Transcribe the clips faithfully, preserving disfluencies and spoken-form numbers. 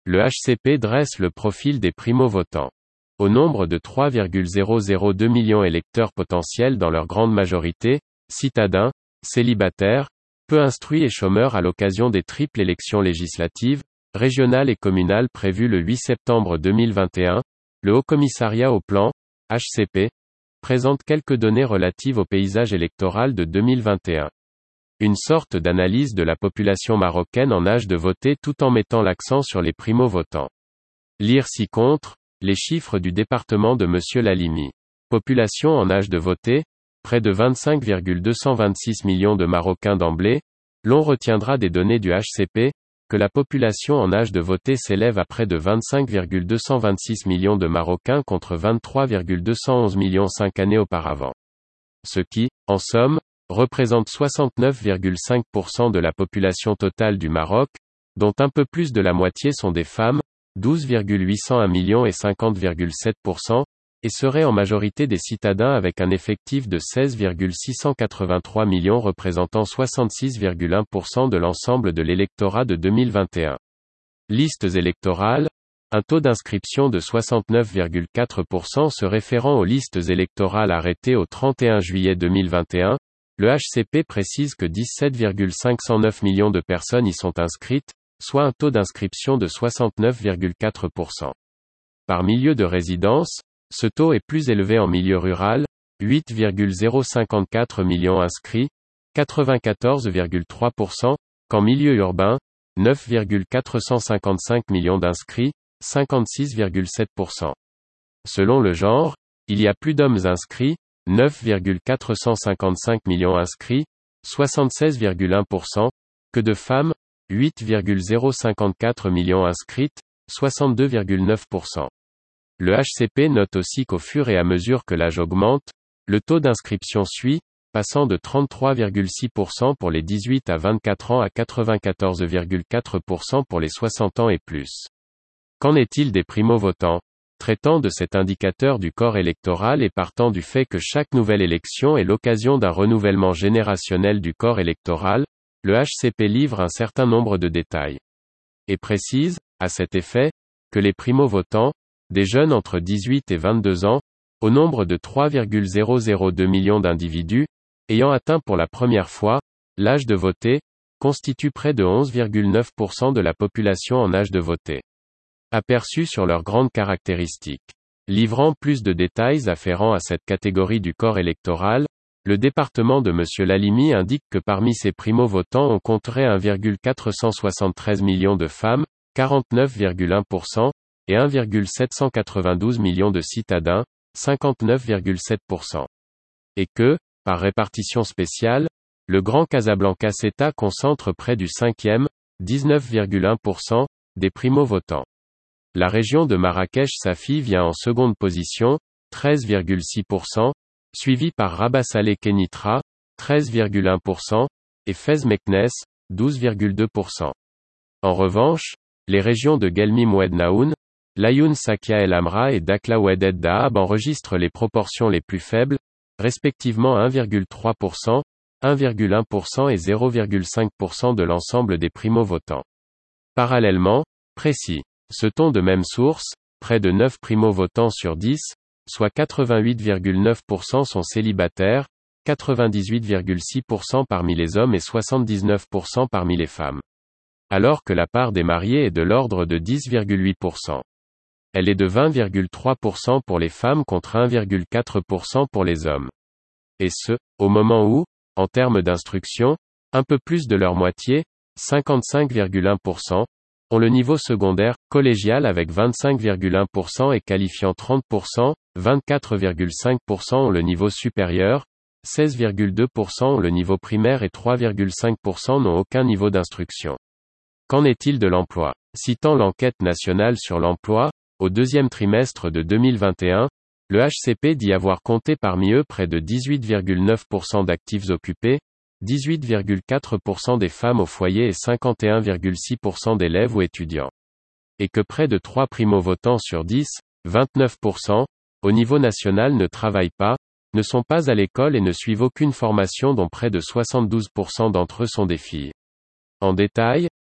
le H C P dresse le profil des primo-votants. Au nombre de trois virgule zéro zéro deux millions électeurs potentiels dans leur grande majorité, citadins, célibataires, peu instruits et chômeurs à l'occasion des triples élections législatives, régionales et communales prévues le huit septembre deux mille vingt et un, le Haut-Commissariat au Plan, H C P, présente quelques données relatives au paysage électoral de deux mille vingt et un. Une sorte d'analyse de la population marocaine en âge de voter tout en mettant l'accent sur les primo-votants. Lire ci-contre, les chiffres du département de Monsieur Lalimi. Population en âge de voter, près de vingt-cinq virgule deux cent vingt-six millions de Marocains d'emblée, l'on retiendra des données du H C P, que la population en âge de voter s'élève à près de vingt-cinq virgule deux cent vingt-six millions de Marocains contre vingt-trois virgule deux cent onze millions cinq années auparavant. Ce qui, en somme, représente soixante-neuf virgule cinq pour cent de la population totale du Maroc, dont un peu plus de la moitié sont des femmes, douze virgule huit cent un millions et cinquante virgule sept pour cent, et seraient en majorité des citadins avec un effectif de seize virgule six cent quatre-vingt-trois millions représentant soixante-six virgule un pour cent de l'ensemble de l'électorat de deux mille vingt et un. Listes électorales, un taux d'inscription de soixante-neuf virgule quatre pour cent se référant aux listes électorales arrêtées au trente et un juillet deux mille vingt et un, le H C P précise que dix-sept virgule cinq cent neuf millions de personnes y sont inscrites, soit un taux d'inscription de soixante-neuf virgule quatre pour cent. Par milieu de résidence, ce taux est plus élevé en milieu rural, huit virgule zéro cinquante-quatre millions inscrits, quatre-vingt-quatorze virgule trois pour cent, qu'en milieu urbain, neuf virgule quatre cent cinquante-cinq millions d'inscrits, cinquante-six virgule sept pour cent. Selon le genre, il y a plus d'hommes inscrits, neuf virgule quatre cent cinquante-cinq millions inscrits, soixante-seize virgule un pour cent, que de femmes, huit virgule zéro cinquante-quatre millions inscrites, soixante-deux virgule neuf pour cent. Le H C P note aussi qu'au fur et à mesure que l'âge augmente, le taux d'inscription suit, passant de trente-trois virgule six pour cent pour les dix-huit à vingt-quatre ans à quatre-vingt-quatorze virgule quatre pour cent pour les soixante ans et plus. Qu'en est-il des primo-votants ? Traitant de cet indicateur du corps électoral et partant du fait que chaque nouvelle élection est l'occasion d'un renouvellement générationnel du corps électoral, le H C P livre un certain nombre de détails. Et précise, à cet effet, que les primo-votants, des jeunes entre dix-huit et vingt-deux ans, au nombre de trois virgule zéro zéro deux millions d'individus, ayant atteint pour la première fois, l'âge de voter, constituent près de onze virgule neuf pour cent de la population en âge de voter. Aperçus sur leurs grandes caractéristiques. Livrant plus de détails afférents à cette catégorie du corps électoral, le département de Monsieur Lalimi indique que parmi ces primo-votants on compterait un virgule quatre cent soixante-treize millions de femmes, quarante-neuf virgule un pour cent, et un virgule sept cent quatre-vingt-douze millions de citadins, cinquante-neuf virgule sept pour cent. Et que, par répartition spéciale, le Grand Casablanca-Ceuta concentre près du cinquième, dix-neuf virgule un pour cent, des primo-votants. La région de Marrakech-Safi vient en seconde position, treize virgule six pour cent, suivie par Rabat-Salé-Kénitra, treize virgule un pour cent, et Fès-Meknès, douze virgule deux pour cent. En revanche, les régions de Guelmim-Oued-Naoun, Laayoune Sakia El Amra et Dakhla Oued Dahab enregistrent les proportions les plus faibles, respectivement un virgule trois pour cent, un virgule un pour cent et zéro virgule cinq pour cent de l'ensemble des primo-votants. Parallèlement, précis. Ceux-t-on de même source, près de neuf primo-votants sur dix, soit quatre-vingt-huit virgule neuf pour cent sont célibataires, quatre-vingt-dix-huit virgule six pour cent parmi les hommes et soixante-dix-neuf pour cent parmi les femmes. Alors que la part des mariés est de l'ordre de dix virgule huit pour cent. Elle est de vingt virgule trois pour cent pour les femmes contre un virgule quatre pour cent pour les hommes. Et ce, au moment où, en termes d'instruction, un peu plus de leur moitié, cinquante-cinq virgule un pour cent, ont le niveau secondaire, collégial avec vingt-cinq virgule un pour cent et qualifiant trente pour cent, vingt-quatre virgule cinq pour cent ont le niveau supérieur, seize virgule deux pour cent ont le niveau primaire et trois virgule cinq pour cent n'ont aucun niveau d'instruction. Qu'en est-il de l'emploi ? Citant l'enquête nationale sur l'emploi, au deuxième trimestre de deux mille vingt et un, le H C P dit avoir compté parmi eux près de dix-huit virgule neuf pour cent d'actifs occupés, dix-huit virgule quatre pour cent des femmes au foyer et cinquante et un virgule six pour cent d'élèves ou étudiants. Et que près de trois primo-votants sur dix, vingt-neuf pour cent, au niveau national ne travaillent pas, ne sont pas à l'école et ne suivent aucune formation dont près de soixante-douze pour cent d'entre eux sont des filles. En détail,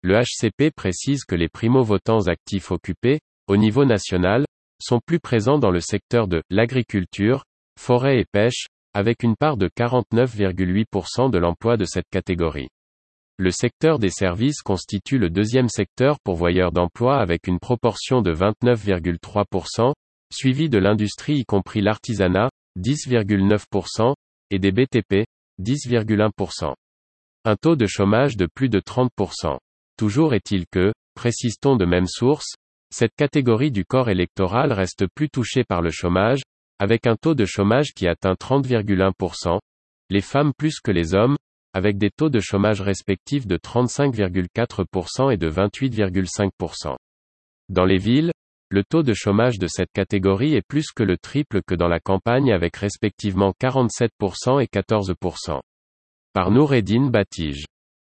le H C P précise que les primo-votants actifs occupés, au niveau national, sont plus présents dans le secteur de l'agriculture, forêt et pêche, avec une part de quarante-neuf virgule huit pour cent de l'emploi de cette catégorie. Le secteur des services constitue le deuxième secteur pourvoyeur d'emploi avec une proportion de vingt-neuf virgule trois pour cent, suivi de l'industrie y compris l'artisanat, dix virgule neuf pour cent, et des B T P, dix virgule un pour cent. Un taux de chômage de plus de trente pour cent. Toujours est-il que, précise-t-on de même source, cette catégorie du corps électoral reste plus touchée par le chômage, avec un taux de chômage qui atteint trente virgule un pour cent, les femmes plus que les hommes, avec des taux de chômage respectifs de trente-cinq virgule quatre pour cent et de vingt-huit virgule cinq pour cent. Dans les villes, le taux de chômage de cette catégorie est plus que le triple que dans la campagne avec respectivement quarante-sept pour cent et quatorze pour cent. Par Noureddine Batige.